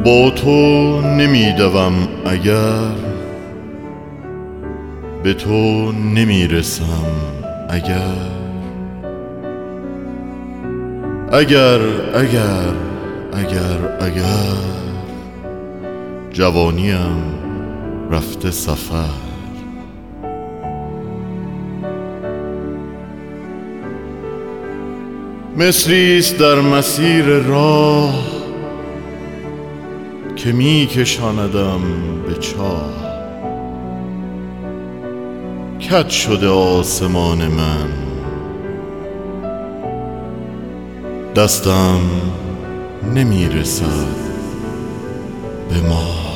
با تو نمیدوم اگر به تو نمیرسم اگر اگر اگر اگر اگر جوانیم رفته سفر مصریست در مسیر راه که می کشاندم به چاه کج شده آسمان من دستم نمی رسد به ما.